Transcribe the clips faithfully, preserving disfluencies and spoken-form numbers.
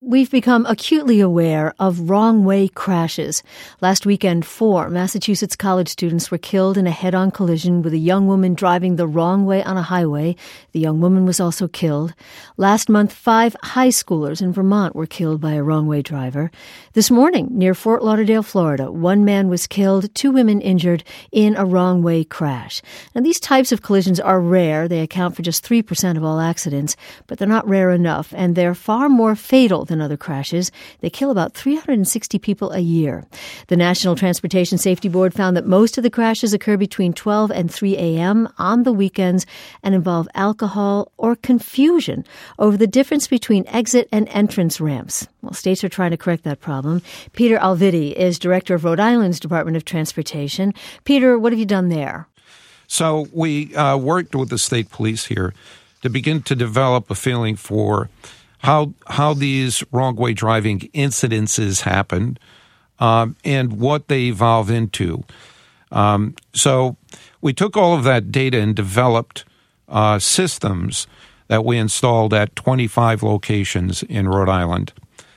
We've become acutely aware of wrong-way crashes. Last weekend, four Massachusetts college students were killed in a head-on collision with a young woman driving the wrong way on a highway. The young woman was also killed. Last month, five high schoolers in Vermont were killed by a wrong-way driver. This morning, near Fort Lauderdale, Florida, one man was killed, two women injured in a wrong-way crash. Now, these types of collisions are rare. They account for just three percent of all accidents, but they're not rare enough, and they're far more fatal than other crashes. They kill about three hundred sixty people a year. The National Transportation Safety Board found that most of the crashes occur between twelve and three a.m. on the weekends and involve alcohol or confusion over the difference between exit and entrance ramps. Well, states are trying to correct that problem. Peter Alviti is director of Rhode Island's Department of Transportation. Peter, what have you done there? So we uh, worked with the state police here to begin to develop a feeling for how how these wrong-way driving incidences happen um, and what they evolve into. Um, so we took all of that data and developed uh, systems that we installed at twenty-five locations in Rhode Island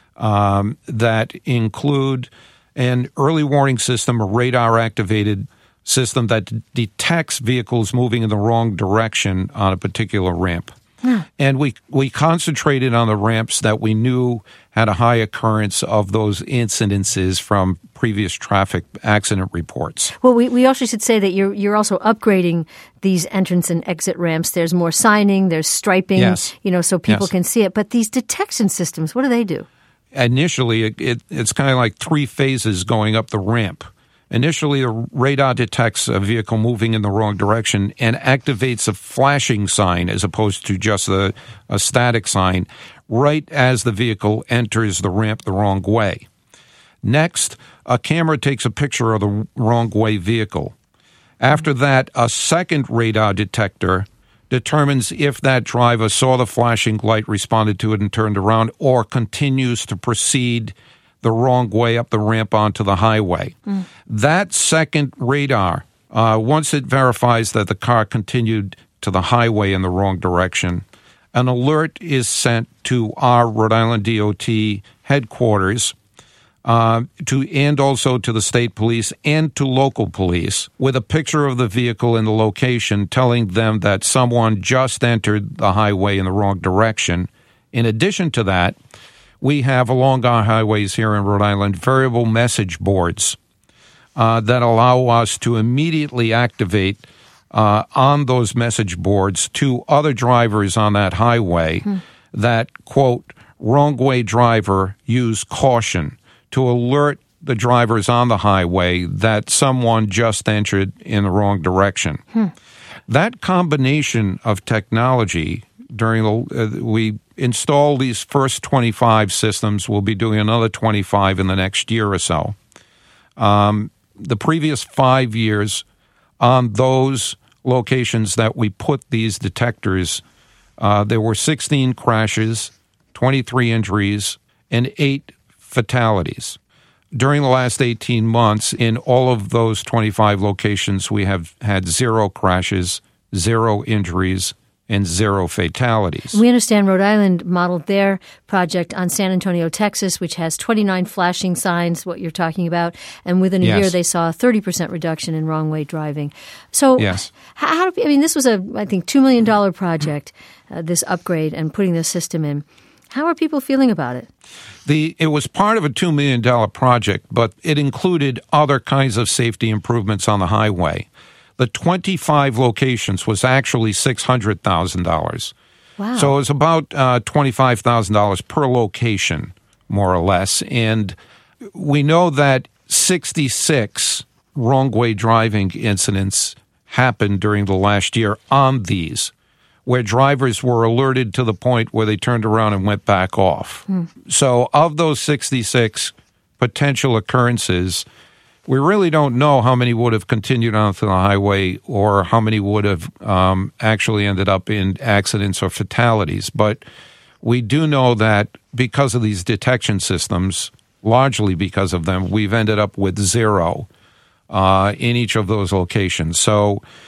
um, that include an early warning system, a radar-activated system that d- detects vehicles moving in the wrong direction on a particular ramp. Yeah. And we, we concentrated on the ramps that we knew had a high occurrence of those incidences from previous traffic accident reports. Well, we, we also should say that you're you're also upgrading these entrance and exit ramps. There's more signing, there's striping, yes. you know, so people yes. can see it. But these detection systems, what do they do? Initially, it, it, it's kind of like three phases going up the ramp. Initially, the radar detects a vehicle moving in the wrong direction and activates a flashing sign as opposed to just a, a static sign right as the vehicle enters the ramp the wrong way. Next, a camera takes a picture of the wrong way vehicle. After that, a second radar detector determines if that driver saw the flashing light, responded to it, and turned around, or continues to proceed the wrong way up the ramp onto the highway. Mm. That second radar, uh, once it verifies that the car continued to the highway in the wrong direction, an alert is sent to our Rhode Island D O T headquarters uh, to and also to the state police and to local police with a picture of the vehicle and the location telling them that someone just entered the highway in the wrong direction. In addition to that, we have along our highways here in Rhode Island variable message boards uh, that allow us to immediately activate uh, on those message boards to other drivers on that highway hmm. that, quote, wrong way driver, use caution, to alert the drivers on the highway that someone just entered in the wrong direction. Hmm. That combination of technology during the, uh, we install these first twenty-five systems. We'll be doing another twenty-five in the next year or so. Um, the previous five years on those locations that we put these detectors, uh, there were sixteen crashes, twenty-three injuries, and eight fatalities. During the last eighteen months, in all of those twenty-five locations, we have had zero crashes, zero injuries, and zero fatalities. We understand Rhode Island modeled their project on San Antonio, Texas, which has twenty-nine flashing signs, what you're talking about, and within a yes. year they saw a thirty percent reduction in wrong-way driving. So, yes. how, how do, I mean, this was a, I think, two million dollars project, uh, this upgrade and putting this system in. How are people feeling about it? The It was part of a two million dollars project, but it included other kinds of safety improvements on the highway. The twenty-five locations was actually six hundred thousand dollars. Wow. So it was about uh, twenty-five thousand dollars per location, more or less. And we know that sixty-six wrong-way driving incidents happened during the last year on these, where drivers were alerted to the point where they turned around and went back off. Hmm. So of those sixty-six potential occurrences, we really don't know how many would have continued onto the highway or how many would have um, actually ended up in accidents or fatalities. But we do know that because of these detection systems, largely because of them, we've ended up with zero uh, in each of those locations. So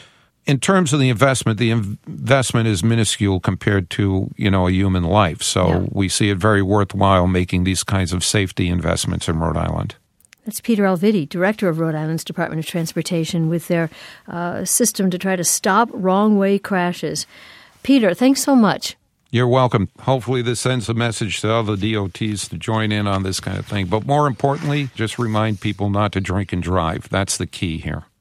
in terms of the investment, the investment is minuscule compared to, you know, a human life. So yeah. we see it very worthwhile making these kinds of safety investments in Rhode Island. That's Peter Alviti, director of Rhode Island's Department of Transportation, with their uh, system to try to stop wrong-way crashes. Peter, thanks so much. You're welcome. Hopefully this sends a message to other D O Ts to join in on this kind of thing. But more importantly, just remind people not to drink and drive. That's the key here.